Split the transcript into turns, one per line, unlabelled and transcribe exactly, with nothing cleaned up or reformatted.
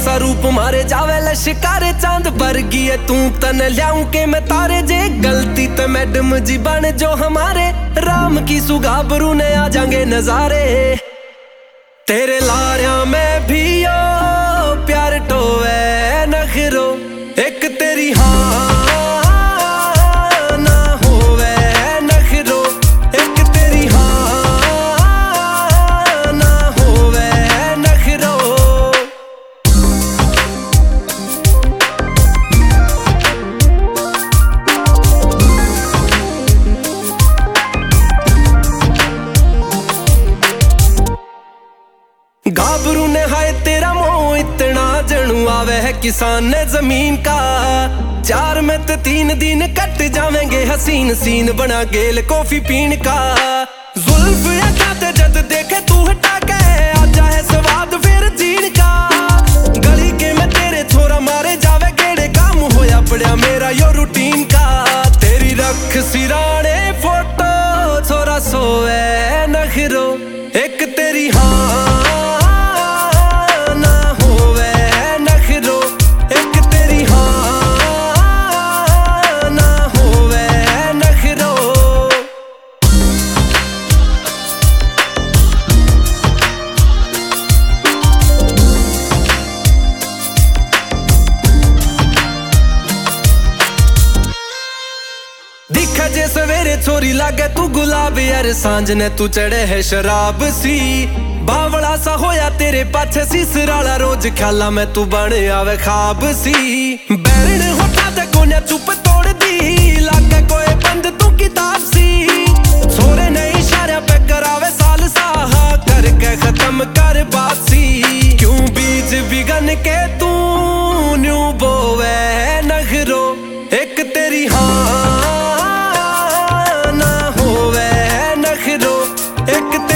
सा रूप मारे जावे लश्कारे चांद वर्गी है तू तन ल्याऊं के मैं तारे जे गलती तो मैडम जी बन जो हमारे राम की सुगाबरू ने आ जाएंगे नजारे तेरे लारिया में भी ओ प्यार टोवे नखरो एक तेरी हाँ गाबरू ने हाय तेरा मोह इतना जणू आवे है किसान ने जमीन का चार में तो तीन दिन कट जावेंगे हसीन सीन बना गेल कॉफी पीन का जुल्फ जाते जद देखे तू हटा के आजा है स्वाद फिर जीन का गली के में तेरे छोरा मारे जावे गेड़े काम होया पड़ा मेरा यो रूटीन का तेरी रख सिराने फोटो छोरा सोए नखरो एक तेरी हाँ दिखा जे सवेरे छोरी लागे तू गुलाब यार सांझ ने तू चढ़े है शराब सी बावड़ा सा होया तेरे पाछे सीसराला रोज ख्याला में तू बन आवे खाब सी बैरन होता ते कोन्या चुप तोड़ दी लागे कोई बंद तू किताब सी छोरे ने इशारे पे करावे साल साहा करके खत्म कर बात सी क्यों बीज बिगन के तू न्यू बोवे नखरो एक तेरी हाँ एक